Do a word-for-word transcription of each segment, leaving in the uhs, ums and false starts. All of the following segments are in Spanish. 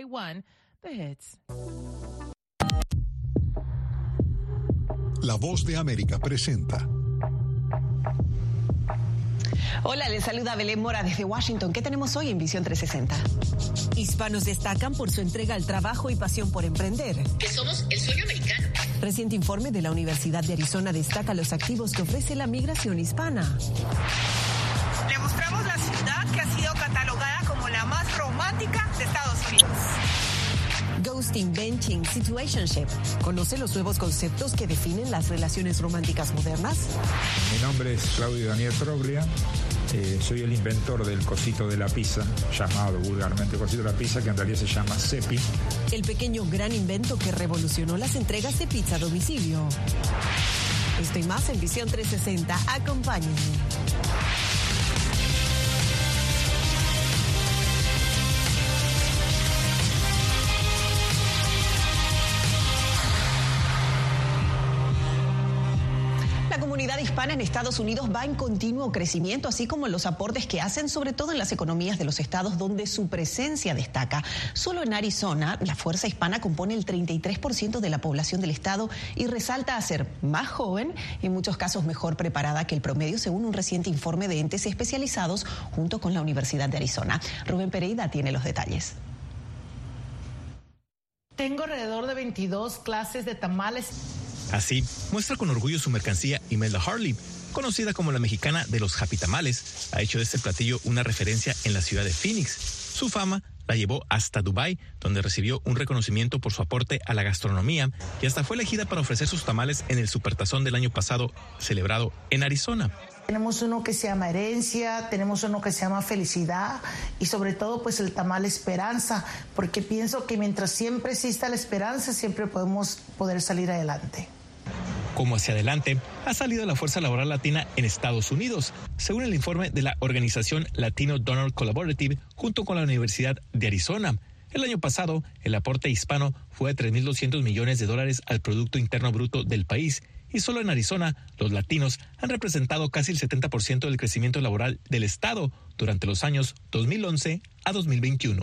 uno, The Hits. La Voz de América presenta. Hola, les saluda Belén Mora desde Washington. ¿Qué tenemos hoy en Visión trescientos sesenta? Hispanos destacan por su entrega al trabajo y pasión por emprender. Que somos el sueño americano. Reciente informe de la Universidad de Arizona destaca los activos que ofrece la migración hispana. Le mostramos la ciudad que ha sido catalogada como la más romántica de Estados Unidos. Ghosting, benching, situationship. ¿Conoce los nuevos conceptos que definen las relaciones románticas modernas? Mi nombre es Claudio Daniel Troglia. Eh, soy el inventor del cosito de la pizza, llamado vulgarmente cosito de la pizza, que en realidad se llama Cepi. El pequeño gran invento que revolucionó las entregas de pizza a domicilio. Esto y más en Visión trescientos sesenta. Acompáñenme. La comunidad hispana en Estados Unidos va en continuo crecimiento, así como los aportes que hacen, sobre todo en las economías de los estados donde su presencia destaca. Solo en Arizona, la fuerza hispana compone el treinta y tres por ciento de la población del estado y resalta a ser más joven y en muchos casos mejor preparada que el promedio, según un reciente informe de entes especializados junto con la Universidad de Arizona. Rubén Pereira tiene los detalles. Tengo alrededor de veintidós clases de tamales. Así muestra con orgullo su mercancía Imelda Harley, conocida como la mexicana de los Happy Tamales. Ha hecho de este platillo una referencia en la ciudad de Phoenix. Su fama la llevó hasta Dubái, donde recibió un reconocimiento por su aporte a la gastronomía y hasta fue elegida para ofrecer sus tamales en el Supertazón del año pasado, celebrado en Arizona. Tenemos uno que se llama Herencia, tenemos uno que se llama Felicidad y sobre todo pues el tamal Esperanza, porque pienso que mientras siempre exista la esperanza, siempre podemos poder salir adelante. Como hacia adelante ha salido la fuerza laboral latina en Estados Unidos, según el informe de la organización Latino Donor Collaborative junto con la Universidad de Arizona. El año pasado, el aporte hispano fue de tres mil doscientos millones de dólares al Producto Interno Bruto del país, y solo en Arizona, los latinos han representado casi el setenta por ciento del crecimiento laboral del estado durante los años dos mil once a dos mil veintiuno.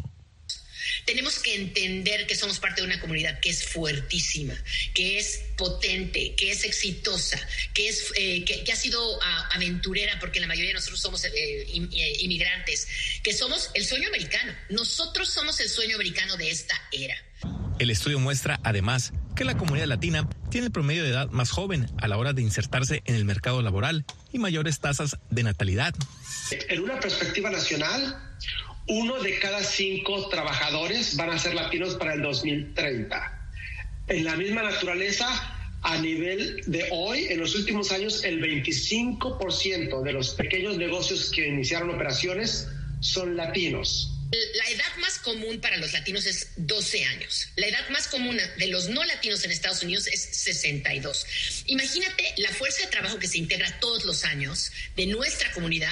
Tenemos que entender que somos parte de una comunidad que es fuertísima, que es potente, que es exitosa, que es eh, que, que ha sido uh, aventurera, porque la mayoría de nosotros somos eh, in, eh, inmigrantes, que somos el sueño americano. Nosotros somos el sueño americano de esta era. El estudio muestra, además, que la comunidad latina tiene el promedio de edad más joven a la hora de insertarse en el mercado laboral y mayores tasas de natalidad. En una perspectiva nacional, uno de cada cinco trabajadores van a ser latinos para el dos mil treinta. En la misma naturaleza, a nivel de hoy, en los últimos años, el veinticinco por ciento de los pequeños negocios que iniciaron operaciones son latinos. La edad más común para los latinos es doce años. La edad más común de los no latinos en Estados Unidos es sesenta y dos. Imagínate la fuerza de trabajo que se integra todos los años de nuestra comunidad.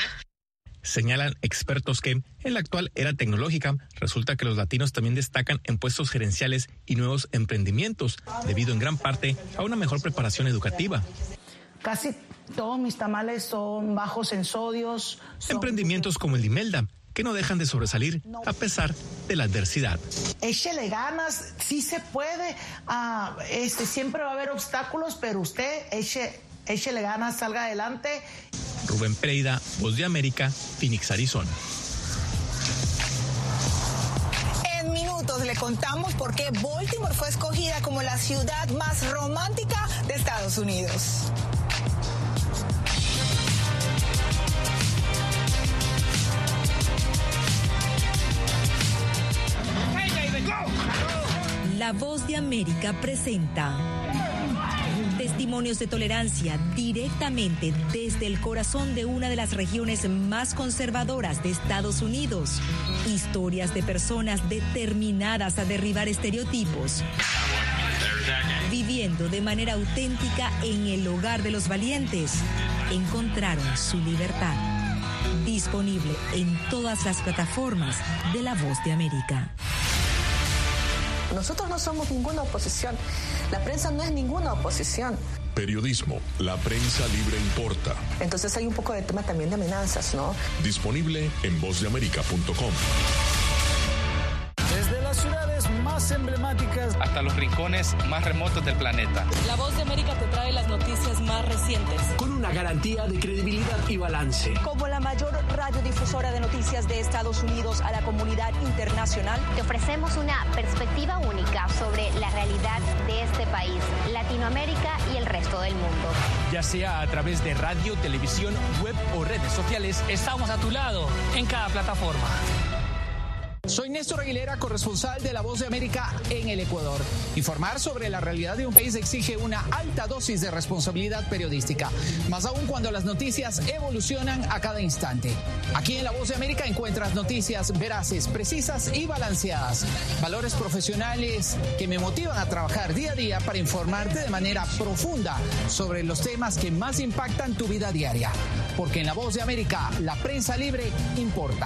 Señalan expertos que, en la actual era tecnológica, resulta que los latinos también destacan en puestos gerenciales y nuevos emprendimientos, debido en gran parte a una mejor preparación educativa. Casi todos mis tamales son bajos en sodios. Son... Emprendimientos como el de Imelda, que no dejan de sobresalir a pesar de la adversidad. Échele ganas, sí se puede, uh, este, siempre va a haber obstáculos, pero usted eche, échele ganas, salga adelante. Rubén Pereira, Voz de América, Phoenix, Arizona. En minutos le contamos por qué Baltimore fue escogida como la ciudad más romántica de Estados Unidos. La Voz de América presenta testimonios de tolerancia directamente desde el corazón de una de las regiones más conservadoras de Estados Unidos. Historias de personas determinadas a derribar estereotipos, viviendo de manera auténtica en el hogar de los valientes. Encontraron su libertad. Disponible en todas las plataformas de La Voz de América. Nosotros no somos ninguna oposición. La prensa no es ninguna oposición. Periodismo, la prensa libre importa. Entonces hay un poco de tema también de amenazas, ¿no? Disponible en voz de américa punto com. Desde las ciudades más emblemáticas hasta los rincones más remotos del planeta. La Voz de América te trae las noticias más recientes, con una garantía de credibilidad y balance. Como la mayor radiodifusora de noticias de Estados Unidos a la comunidad internacional, te ofrecemos una perspectiva única sobre la realidad de este país, Latinoamérica y el resto del mundo. Ya sea a través de radio, televisión, web o redes sociales, estamos a tu lado en cada plataforma. Soy Néstor Aguilera, corresponsal de La Voz de América en el Ecuador. Informar sobre la realidad de un país exige una alta dosis de responsabilidad periodística, más aún cuando las noticias evolucionan a cada instante. Aquí en La Voz de América encuentras noticias veraces, precisas y balanceadas. Valores profesionales que me motivan a trabajar día a día para informarte de manera profunda sobre los temas que más impactan tu vida diaria. Porque en La Voz de América, la prensa libre importa.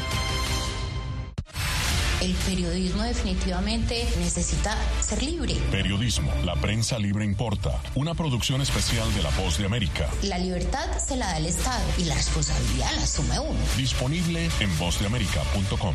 El periodismo definitivamente necesita ser libre. Periodismo, la prensa libre importa. Una producción especial de La Voz de América. La libertad se la da el Estado y la responsabilidad la asume uno. Disponible en voz de américa punto com.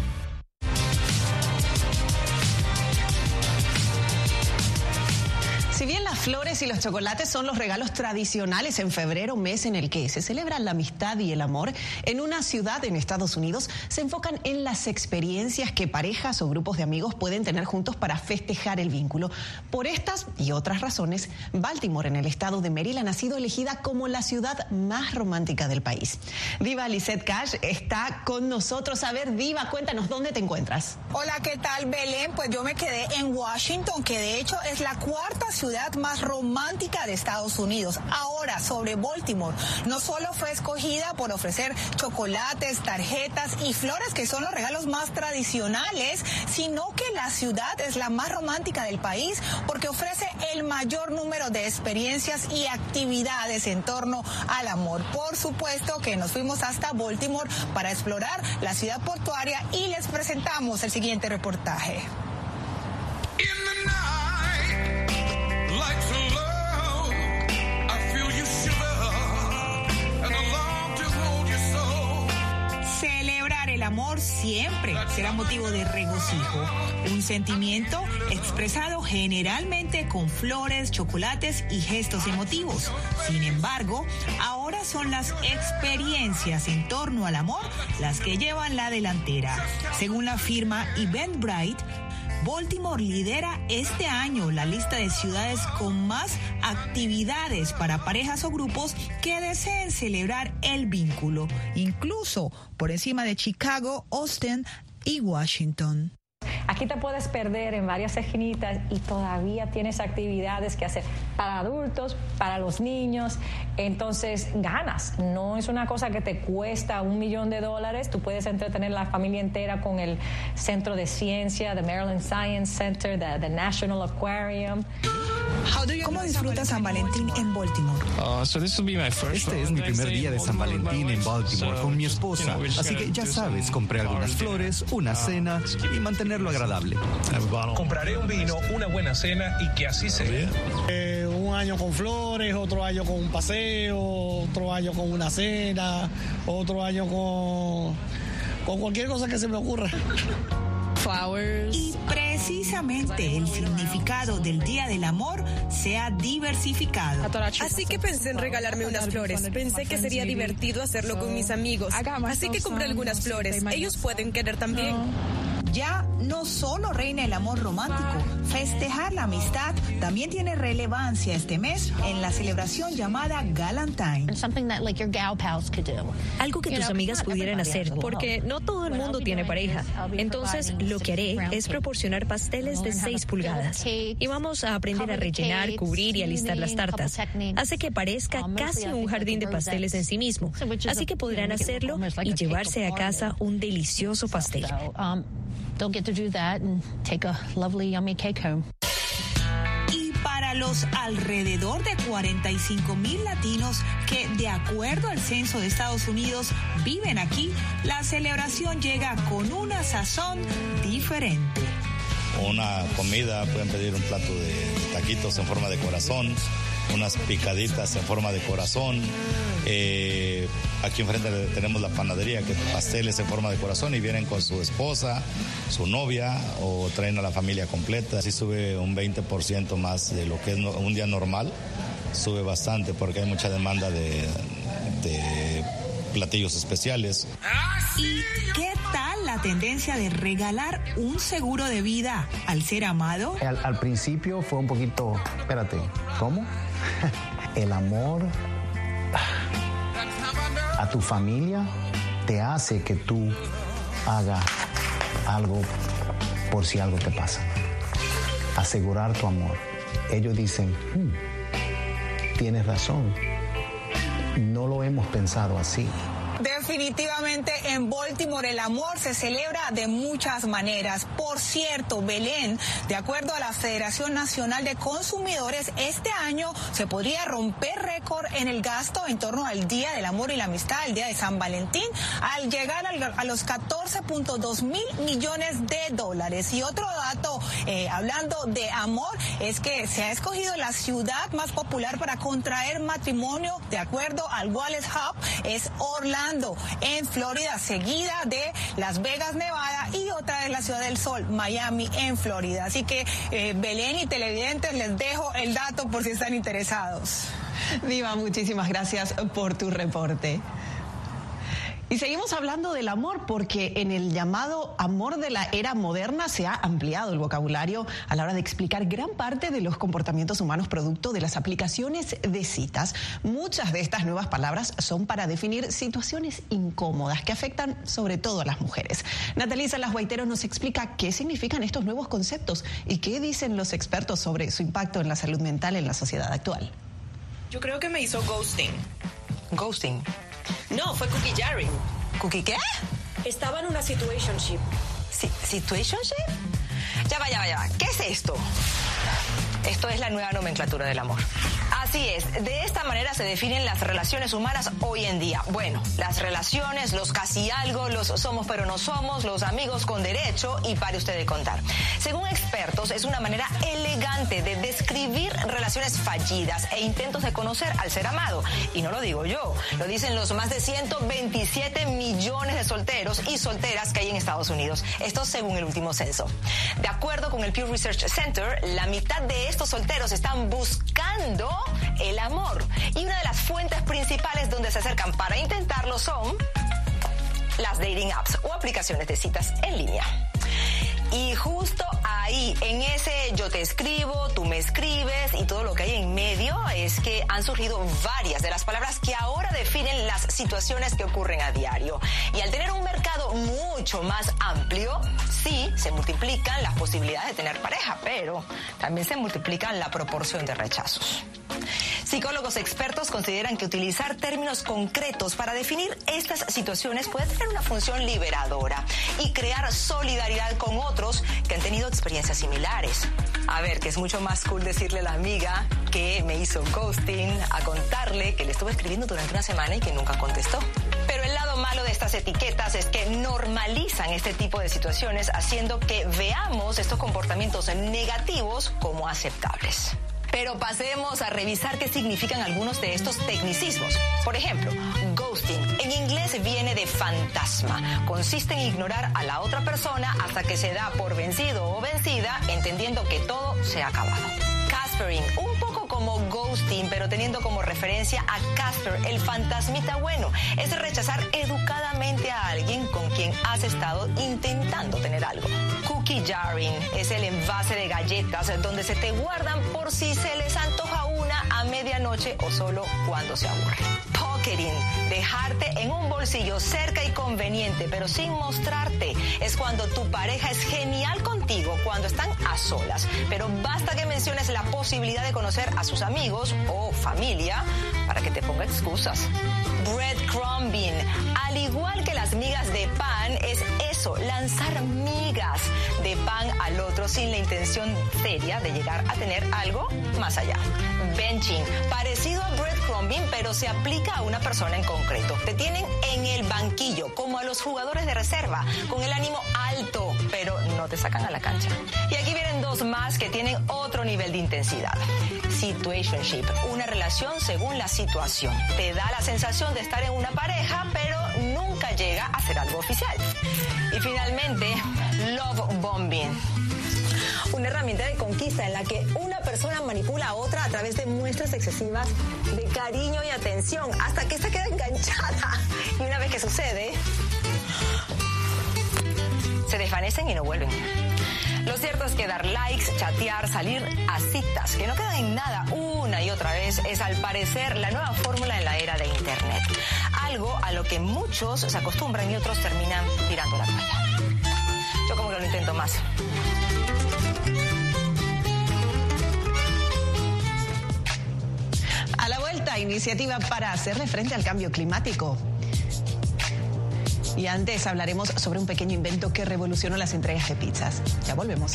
Si bien las flores y los chocolates son los regalos tradicionales en febrero, mes en el que se celebra la amistad y el amor, en una ciudad en Estados Unidos se enfocan en las experiencias que parejas o grupos de amigos pueden tener juntos para festejar el vínculo. Por estas y otras razones, Baltimore, en el estado de Maryland, ha sido elegida como la ciudad más romántica del país. Diva Lizette Cash está con nosotros. A ver, Diva, cuéntanos, ¿dónde te encuentras? Hola, ¿qué tal, Belén? Pues yo me quedé en Washington, que de hecho es la cuarta ciudad ciudad más romántica de Estados Unidos. Ahora, sobre Baltimore, no solo fue escogida por ofrecer chocolates, tarjetas y flores, que son los regalos más tradicionales, sino que la ciudad es la más romántica del país porque ofrece el mayor número de experiencias y actividades en torno al amor. Por supuesto que nos fuimos hasta Baltimore para explorar la ciudad portuaria y les presentamos el siguiente reportaje. Celebrar el amor siempre será motivo de regocijo, un sentimiento expresado generalmente con flores, chocolates y gestos emotivos. Sin embargo, ahora son las experiencias en torno al amor las que llevan la delantera. Según la firma Eventbrite, Baltimore lidera este año la lista de ciudades con más actividades para parejas o grupos que deseen celebrar el vínculo, incluso por encima de Chicago, Austin y Washington. Aquí te puedes perder en varias esquinitas y todavía tienes actividades que hacer para adultos, para los niños. Entonces ganas. No es una cosa que te cuesta un millón de dólares. Tú puedes entretener a la familia entera con el Centro de Ciencia, the Maryland Science Center, the, the National Aquarium. ¿Cómo disfrutas San Valentín en Baltimore? Uh, so this will be my first este es mi primer día de San Valentín en Baltimore con mi esposa. Así que ya sabes, compré algunas flores, una cena y mantenerlo agradable. Compraré un vino, una buena cena y que así sea. Eh, un año con flores, otro año con un paseo, otro año con una cena, otro año con, con cualquier cosa que se me ocurra. Flowers. Y precisamente el significado del Día del Amor se ha diversificado. Así que pensé en regalarme unas flores. Pensé que sería divertido hacerlo con mis amigos. Así que compré algunas flores. Ellos pueden querer también. Ya no solo reina el amor romántico, festejar la amistad también tiene relevancia este mes en la celebración llamada Galentine. Algo que tus amigas pudieran hacer, porque no todo el mundo tiene pareja. Entonces, lo que haré es proporcionar pasteles de seis pulgadas. Y vamos a aprender a rellenar, cubrir y alistar las tartas. Hace que parezca casi un jardín de pasteles en sí mismo. Así que podrán hacerlo y llevarse a casa un delicioso pastel. They'll get to do that and take a lovely, yummy cake home. Y para los alrededor de cuarenta y cinco mil latinos que, de acuerdo al censo de Estados Unidos, viven aquí, la celebración llega con una sazón diferente. Una comida, pueden pedir un plato de taquitos en forma de corazón, unas picaditas en forma de corazón. Eh, aquí enfrente tenemos la panadería, que pasteles en forma de corazón y vienen con su esposa, su novia o traen a la familia completa. Así sube un veinte por ciento más de lo que es un día normal. Sube bastante porque hay mucha demanda de, de platillos especiales. ¿Y qué tal la tendencia de regalar un seguro de vida al ser amado? Al, al principio fue un poquito, espérate, ¿cómo? El amor a tu familia te hace que tú hagas algo por si algo te pasa. Asegurar tu amor. Ellos dicen, hmm, tienes razón, no lo hemos pensado así. Definitivamente en Baltimore el amor se celebra de muchas maneras. Por cierto, Belén, de acuerdo a la Federación Nacional de Consumidores, este año se podría romper récord en el gasto en torno al Día del Amor y la Amistad, el Día de San Valentín, al llegar a los catorce punto dos mil millones de dólares. Y otro dato, eh, hablando de amor, es que se ha escogido la ciudad más popular para contraer matrimonio, de acuerdo al Wallace Hub, es Orlando, en Florida, seguida de Las Vegas, Nevada, y otra es la Ciudad del Sol, Miami, en Florida. Así que eh, Belén y televidentes, les dejo el dato por si están interesados. Diva, muchísimas gracias por tu reporte. Y seguimos hablando del amor porque en el llamado amor de la era moderna se ha ampliado el vocabulario a la hora de explicar gran parte de los comportamientos humanos producto de las aplicaciones de citas. Muchas de estas nuevas palabras son para definir situaciones incómodas que afectan sobre todo a las mujeres. Natalie Salas Guaitero nos explica qué significan estos nuevos conceptos y qué dicen los expertos sobre su impacto en la salud mental en la sociedad actual. Yo creo que me hizo ghosting. ¿Ghosting? No, fue cookie jarring. ¿Cookie qué? Estaba en una situationship. ¿Si- ¿Situationship? Ya va, ya va, ya va. ¿Qué es esto? Esto es la nueva nomenclatura del amor. Así es, de esta manera se definen las relaciones humanas hoy en día. Bueno, las relaciones, los casi algo, los somos pero no somos, los amigos con derecho y pare usted de contar. Según expertos, es una manera elegante de describir relaciones fallidas e intentos de conocer al ser amado. Y no lo digo yo, lo dicen los más de ciento veintisiete millones de solteros y solteras que hay en Estados Unidos. Esto según el último censo. De acuerdo con el Pew Research Center, la mitad de estos solteros están buscando el amor. Y una de las fuentes principales donde se acercan para intentarlo son las dating apps o aplicaciones de citas en línea. Y justo ahí, en ese yo te escribo, tú me escribes y todo lo que hay en medio, es que han surgido varias de las palabras que ahora definen las situaciones que ocurren a diario. Y al tener un mercado mucho más amplio, sí, se multiplican las posibilidades de tener pareja, pero también se multiplican la proporción de rechazos. Psicólogos expertos consideran que utilizar términos concretos para definir estas situaciones puede tener una función liberadora y crear solidaridad con otros que han tenido experiencias similares. A ver, que es mucho más cool decirle a la amiga que me hizo ghosting a contarle que le estuve escribiendo durante una semana y que nunca contestó. Pero el lado malo de estas etiquetas es que normalizan este tipo de situaciones, haciendo que veamos estos comportamientos negativos como aceptables. Pero pasemos a revisar qué significan algunos de estos tecnicismos. Por ejemplo, ghosting en inglés viene de fantasma. Consiste en ignorar a la otra persona hasta que se da por vencido o vencida, entendiendo que todo se ha acabado. Caspering, un poco como ghosting, pero teniendo como referencia a Casper, el fantasmita bueno. Es rechazar educadamente a alguien con quien has estado intentando tener algo. Cookie jarring es el envase de galletas donde se te guardan por si se les antoja una a medianoche o solo cuando se aburre. Pocketing, dejarte en un bolsillo cerca y conveniente, pero sin mostrarte. Es cuando tu pareja es genial contigo cuando están a solas, pero basta que menciones la posibilidad de conocer a sus amigos o familia para que te ponga excusas. Breadcrumbing, al igual que las migas de pan, es eso, lanzar migas de pan al otro sin la intención seria de llegar a tener algo más allá. Benching, parecido a breadcrumbing, pero se aplica a una persona en concreto. Te tienen en el banquillo, como a los jugadores de reserva, con el ánimo alto, pero no te sacan a la cancha. Y aquí vienen dos dos más que tienen otro nivel de intensidad. Situationship, una relación según la situación. Te da la sensación de estar en una pareja, pero nunca llega a ser algo oficial. Y finalmente, love bombing. Una herramienta de conquista en la que una persona manipula a otra a través de muestras excesivas de cariño y atención hasta que ésta queda enganchada. Y una vez que sucede, se desvanecen y no vuelven. Lo cierto es que dar likes, chatear, salir a citas que no quedan en nada una y otra vez es al parecer la nueva fórmula en la era de Internet. Algo a lo que muchos se acostumbran y otros terminan tirando la toalla. Yo como que lo intento más. A la vuelta, iniciativa para hacerle frente al cambio climático. Y antes hablaremos sobre un pequeño invento que revolucionó las entregas de pizzas. Ya volvemos.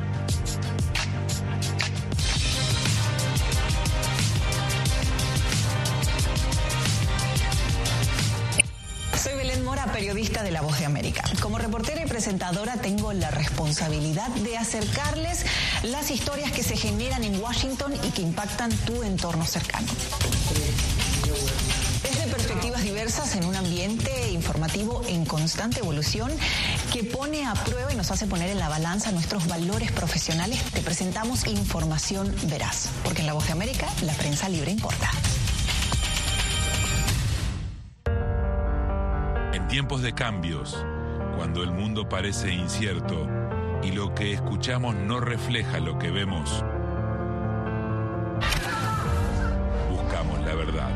Soy Belén Mora, periodista de La Voz de América. Como reportera y presentadora tengo la responsabilidad de acercarles las historias que se generan en Washington y que impactan tu entorno cercano. Desde perspectivas diversas en un ambiente informativo en constante evolución que pone a prueba y nos hace poner en la balanza nuestros valores profesionales, te presentamos información veraz, porque en La Voz de América la prensa libre importa. En tiempos de cambios, cuando el mundo parece incierto y lo que escuchamos no refleja lo que vemos, buscamos la verdad.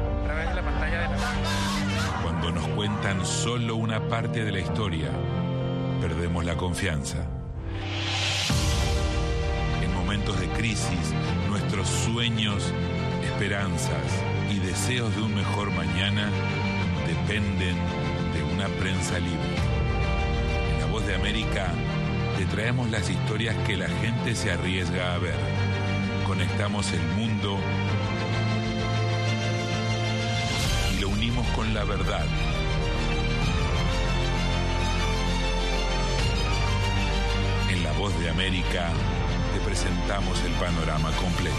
Cuando nos cuentan solo una parte de la historia, perdemos la confianza. En momentos de crisis, nuestros sueños, esperanzas y deseos de un mejor mañana dependen de una prensa libre. En La Voz de América te traemos las historias que la gente se arriesga a ver. Conectamos el mundo y lo unimos con la verdad. En La Voz de América te presentamos el panorama completo.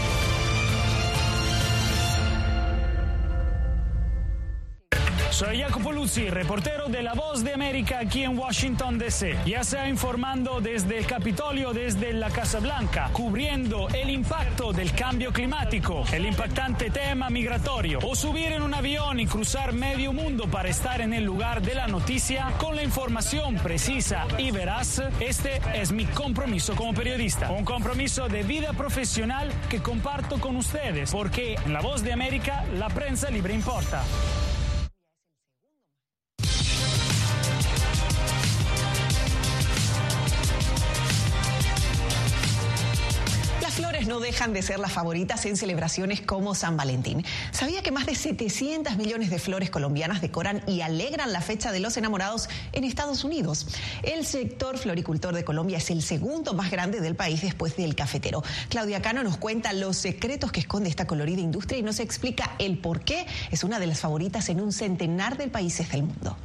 Soy Jacopo Luzzi, reportero de La Voz de América aquí en Washington, D C Ya sea informando desde el Capitolio, desde la Casa Blanca, cubriendo el impacto del cambio climático, el impactante tema migratorio, o subir en un avión y cruzar medio mundo para estar en el lugar de la noticia con la información precisa y veraz, este es mi compromiso como periodista. Un compromiso de vida profesional que comparto con ustedes, porque en La Voz de América la prensa libre importa. No dejan de ser las favoritas en celebraciones como San Valentín. ¿Sabía que más de setecientos millones de flores colombianas decoran y alegran la fecha de los enamorados en Estados Unidos? El sector floricultor de Colombia es el segundo más grande del país después del cafetero. Claudia Cano nos cuenta los secretos que esconde esta colorida industria y nos explica el por qué es una de las favoritas en un centenar de países del mundo.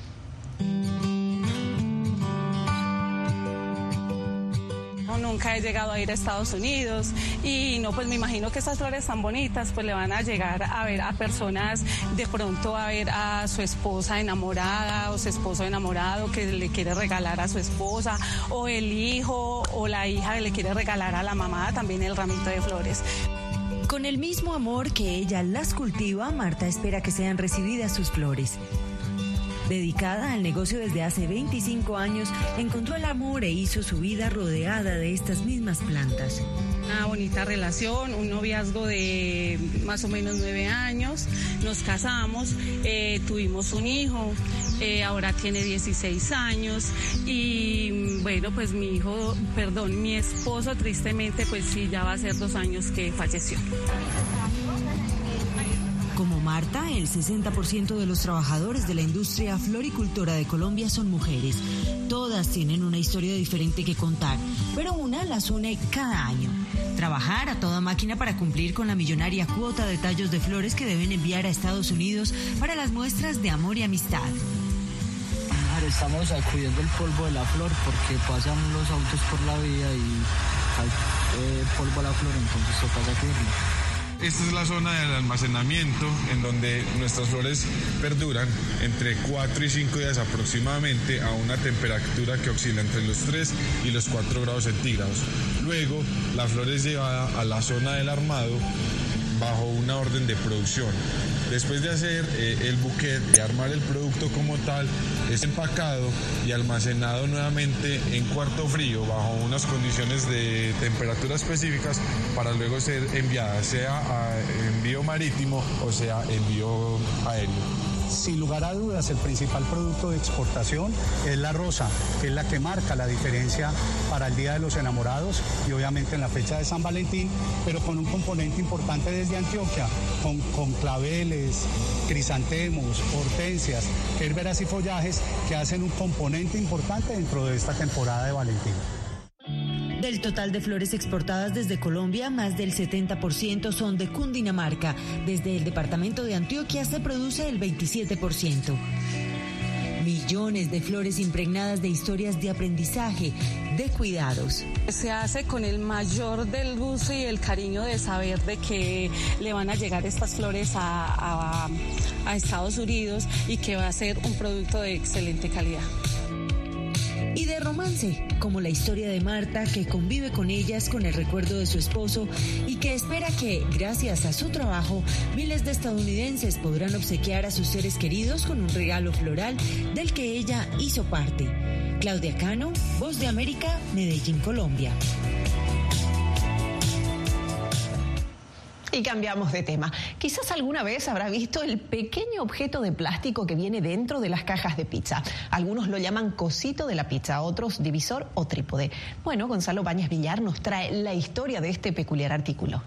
Nunca he llegado a ir a Estados Unidos y no, pues me imagino que estas flores tan bonitas pues le van a llegar a ver a personas, de pronto a ver a su esposa enamorada o su esposo enamorado que le quiere regalar a su esposa, o el hijo o la hija que le quiere regalar a la mamá también el ramito de flores. Con el mismo amor que ella las cultiva, Marta espera que sean recibidas sus flores. Dedicada al negocio desde hace veinticinco años, encontró el amor e hizo su vida rodeada de estas mismas plantas. Una bonita relación, un noviazgo de más o menos nueve años, nos casamos, eh, tuvimos un hijo, eh, ahora tiene dieciséis años y bueno, pues mi hijo, perdón, mi esposo tristemente pues sí, ya va a ser dos años que falleció. Como Marta, el sesenta por ciento de los trabajadores de la industria floricultora de Colombia son mujeres. Todas tienen una historia diferente que contar, pero una las une cada año. Trabajar a toda máquina para cumplir con la millonaria cuota de tallos de flores que deben enviar a Estados Unidos para las muestras de amor y amistad. Estamos sacudiendo el polvo de la flor porque pasan los autos por la vía y cae eh, polvo a la flor, entonces toca batirlo. Esta es la zona del almacenamiento en donde nuestras flores perduran entre cuatro y cinco días aproximadamente a una temperatura que oscila entre los tres y los cuatro grados centígrados. Luego, la flor es llevada a la zona del armado bajo una orden de producción. Después de hacer eh, el buquet, de armar el producto como tal, es empacado y almacenado nuevamente en cuarto frío bajo unas condiciones de temperatura específicas para luego ser enviada, sea a envío marítimo o sea envío aéreo. Sin lugar a dudas, el principal producto de exportación es la rosa, que es la que marca la diferencia para el Día de los Enamorados y obviamente en la fecha de San Valentín, pero con un componente importante desde Antioquia, con, con claveles, crisantemos, hortensias, gerberas y follajes que hacen un componente importante dentro de esta temporada de Valentín. Del total de flores exportadas desde Colombia, más del setenta por ciento son de Cundinamarca. Desde el departamento de Antioquia se produce el veintisiete por ciento. Millones de flores impregnadas de historias de aprendizaje, de cuidados. Se hace con el mayor del gusto y el cariño de saber de que le van a llegar estas flores a, a, a Estados Unidos y que va a ser un producto de excelente calidad. Y de romance, como la historia de Marta, que convive con ellas con el recuerdo de su esposo y que espera que, gracias a su trabajo, miles de estadounidenses podrán obsequiar a sus seres queridos con un regalo floral del que ella hizo parte. Claudia Cano, Voz de América, Medellín, Colombia. Y cambiamos de tema. Quizás alguna vez habrá visto el pequeño objeto de plástico que viene dentro de las cajas de pizza. Algunos lo llaman cosito de la pizza, otros divisor o trípode. Bueno, Gonzalo Báñez Villar nos trae la historia de este peculiar artículo.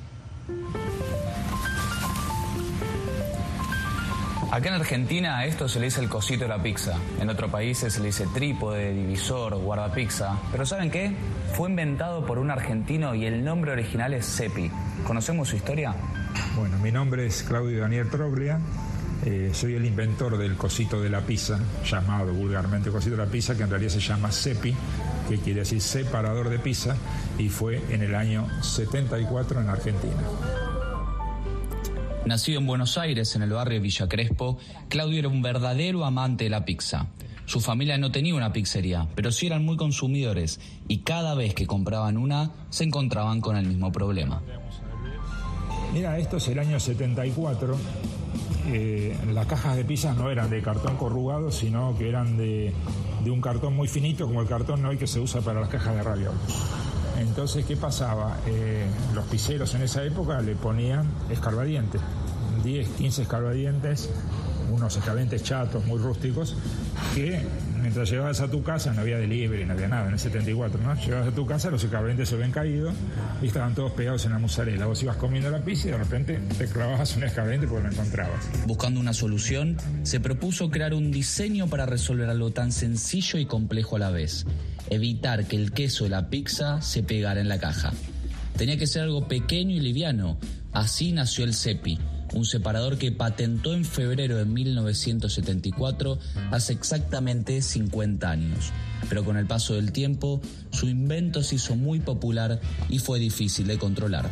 Acá en Argentina a esto se le dice el cosito de la pizza. En otros países se le dice trípode, divisor, guardapizza. Pero ¿saben qué? Fue inventado por un argentino y el nombre original es Seppi. ¿Conocemos su historia? Bueno, mi nombre es Claudio Daniel Troglia. Eh, soy el inventor del cosito de la pizza, llamado vulgarmente cosito de la pizza, que en realidad se llama Seppi, que quiere decir separador de pizza, y fue en el año setenta y cuatro en Argentina. Nacido en Buenos Aires, en el barrio Villa Crespo, Claudio era un verdadero amante de la pizza. Su familia no tenía una pizzería, pero sí eran muy consumidores y cada vez que compraban una, se encontraban con el mismo problema. Mira, esto es el año setenta y cuatro. Eh, las cajas de pizza no eran de cartón corrugado, sino que eran de, de un cartón muy finito, como el cartón hoy que se usa para las cajas de ravioles. Entonces, ¿qué pasaba? Eh, los pizzeros en esa época le ponían escarbadientes, diez, quince escarbadientes, unos escarbadientes chatos, muy rústicos, que mientras llegabas a tu casa, no había delivery, no había nada en el setenta y cuatro, ¿no? Llegabas a tu casa, los escarbadientes se habían caído y estaban todos pegados en la mozzarella. Vos ibas comiendo la pizza y de repente te clavabas un escarbadiente porque lo encontrabas. Buscando una solución, se propuso crear un diseño para resolver algo tan sencillo y complejo a la vez: evitar que el queso de la pizza se pegara en la caja. Tenía que ser algo pequeño y liviano. Así nació el Seppi, un separador que patentó en febrero de mil novecientos setenta y cuatro, hace exactamente cincuenta años. Pero con el paso del tiempo, su invento se hizo muy popular y fue difícil de controlar.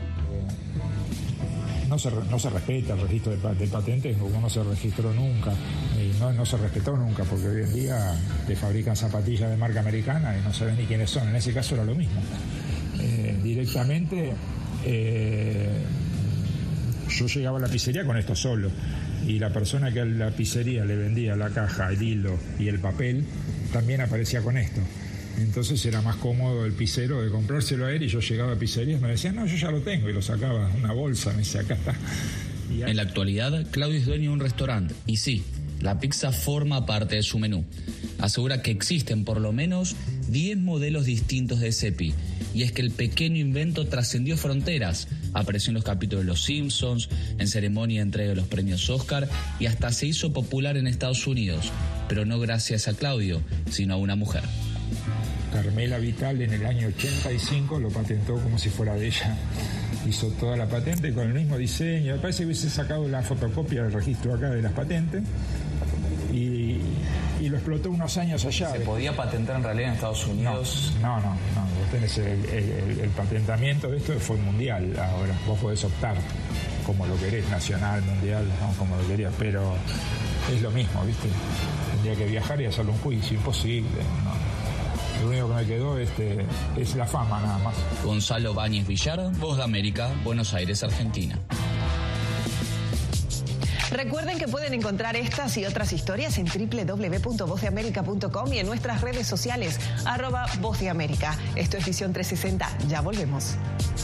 No se, no se respeta el registro de, de patentes, como no se registró nunca, y no, no se respetó nunca, porque hoy en día te fabrican zapatillas de marca americana y no sabes ni quiénes son. En ese caso era lo mismo. Eh, directamente, eh, yo llegaba a la pizzería con esto solo, y la persona que a la pizzería le vendía la caja, el hilo y el papel, también aparecía con esto. Entonces era más cómodo el pizzero de comprárselo a él, y yo llegaba a pizzerías y me decía, no, yo ya lo tengo, y lo sacaba en una bolsa, me decía, acá está. Y en la actualidad, Claudio es dueño de un restaurante, y sí, la pizza forma parte de su menú. Asegura que existen por lo menos diez modelos distintos de Seppi, y es que el pequeño invento trascendió fronteras. Apareció en los capítulos de Los Simpsons, en ceremonia de entrega de los premios Oscar, y hasta se hizo popular en Estados Unidos, pero no gracias a Claudio, sino a una mujer. Carmela Vital en el año ochenta y cinco lo patentó como si fuera de ella. Hizo toda la patente con el mismo diseño. Me parece que hubiese sacado la fotocopia del registro acá de las patentes y, y lo, explotó unos años allá. ¿Se podía patentar en realidad en Estados Unidos? No, no, no. no. Vos tenés el, el, el patentamiento de esto fue mundial ahora. Vos podés optar como lo querés, nacional, mundial, ¿no? Como lo querías, pero es lo mismo, ¿viste? Tendría que viajar y hacerle un juicio, imposible, ¿no? Lo único que me quedó este, es la fama, nada más. Gonzalo Báñez Villar, Voz de América, Buenos Aires, Argentina. Recuerden que pueden encontrar estas y otras historias en doble u doble u doble u punto voz de américa punto com y en nuestras redes sociales, arroba Voz de América. Esto es Visión trescientos sesenta. Ya volvemos.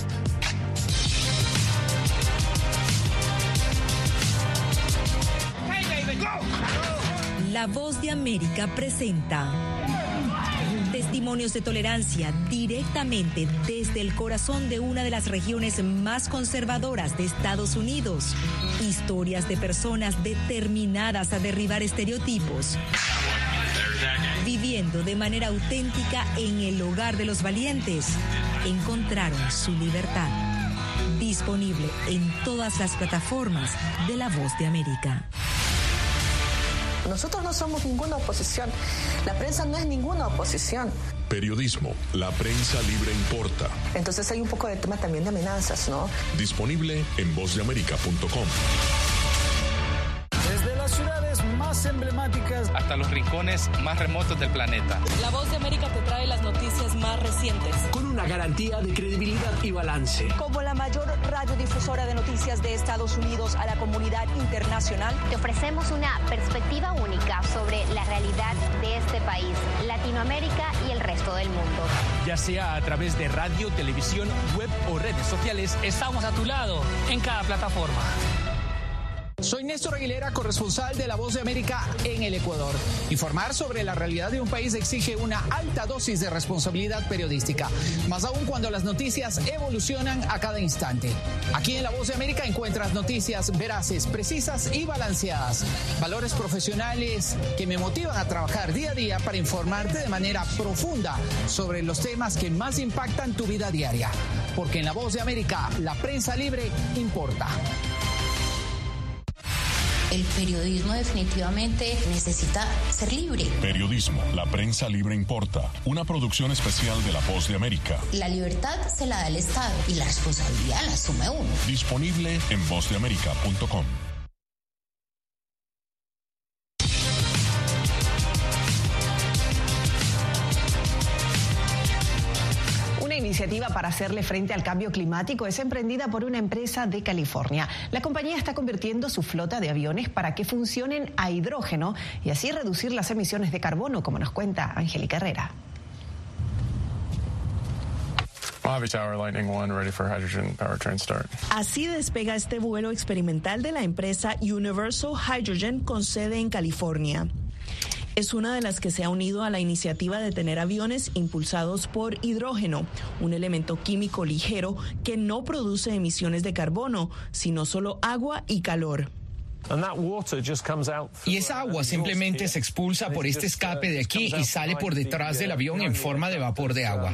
La Voz de América presenta testimonios de tolerancia directamente desde el corazón de una de las regiones más conservadoras de Estados Unidos. Historias de personas determinadas a derribar estereotipos, viviendo de manera auténtica en el hogar de los valientes. Encontraron su libertad. Disponible en todas las plataformas de La Voz de América. Nosotros no somos ninguna oposición. La prensa no es ninguna oposición. Periodismo, la prensa libre importa. Entonces hay un poco de tema también de amenazas, ¿no? Disponible en voz de américa punto com. Desde las ciudades más emblemáticas hasta los rincones más remotos del planeta. La Voz de América te trae las noticias más recientes. Con una garantía de credibilidad y balance. Como la mayor radiodifusora de noticias de Estados Unidos a la comunidad internacional, te ofrecemos una perspectiva única sobre la realidad de este país, Latinoamérica y el resto del mundo. Ya sea a través de radio, televisión, web o redes sociales, estamos a tu lado en cada plataforma. Soy Néstor Aguilera, corresponsal de La Voz de América en el Ecuador. Informar sobre la realidad de un país exige una alta dosis de responsabilidad periodística, más aún cuando las noticias evolucionan a cada instante. Aquí en La Voz de América encuentras noticias veraces, precisas y balanceadas. Valores profesionales que me motivan a trabajar día a día para informarte de manera profunda sobre los temas que más impactan tu vida diaria. Porque en La Voz de América, la prensa libre importa. El periodismo definitivamente necesita ser libre. Periodismo, la prensa libre importa. Una producción especial de La Voz de América. La libertad se la da el Estado y la responsabilidad la asume uno. Disponible en voz de américa punto com. Iniciativa para hacerle frente al cambio climático es emprendida por una empresa de California. La compañía está convirtiendo su flota de aviones para que funcionen a hidrógeno y así reducir las emisiones de carbono, como nos cuenta Angélica Herrera. Así despega este vuelo experimental de la empresa Universal Hydrogen con sede en California. Es una de las que se ha unido a la iniciativa de tener aviones impulsados por hidrógeno, un elemento químico ligero que no produce emisiones de carbono, sino solo agua y calor. Y esa agua simplemente se expulsa por este escape de aquí y sale por detrás del avión en forma de vapor de agua.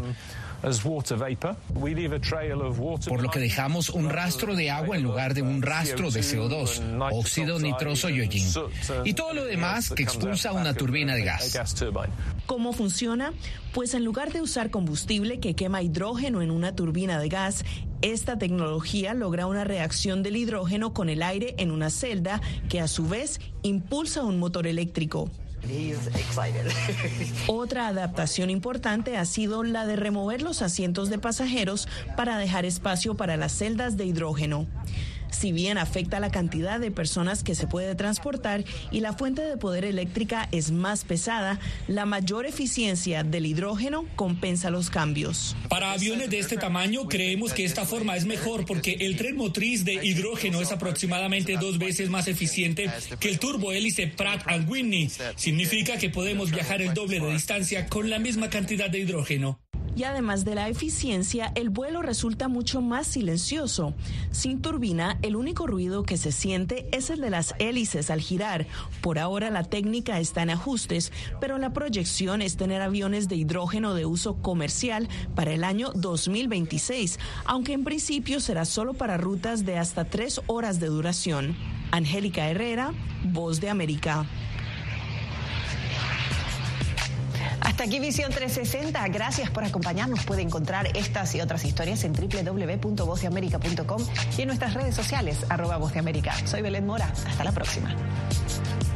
Por lo que dejamos un rastro de agua en lugar de un rastro de C O dos, óxido nitroso y hollín, y todo lo demás que expulsa una turbina de gas. ¿Cómo funciona? Pues en lugar de usar combustible que quema hidrógeno en una turbina de gas, esta tecnología logra una reacción del hidrógeno con el aire en una celda que a su vez impulsa un motor eléctrico. Otra adaptación importante ha sido la de remover los asientos de pasajeros para dejar espacio para las celdas de hidrógeno. Si bien afecta la cantidad de personas que se puede transportar y la fuente de poder eléctrica es más pesada, la mayor eficiencia del hidrógeno compensa los cambios. Para aviones de este tamaño, creemos que esta forma es mejor porque el tren motriz de hidrógeno es aproximadamente dos veces más eficiente que el turbohélice Pratt and Whitney. Significa que podemos viajar el doble de distancia con la misma cantidad de hidrógeno. Y además de la eficiencia, el vuelo resulta mucho más silencioso. Sin turbina, el único ruido que se siente es el de las hélices al girar. Por ahora la técnica está en ajustes, pero la proyección es tener aviones de hidrógeno de uso comercial para el año dos mil veintiséis, aunque en principio será solo para rutas de hasta tres horas de duración. Angélica Herrera, Voz de América. Hasta aquí Visión trescientos sesenta. Gracias por acompañarnos. Puede encontrar estas y otras historias en doble u doble u doble u punto voz de américa punto com y en nuestras redes sociales, arroba Voz de América. Soy Belén Mora. Hasta la próxima.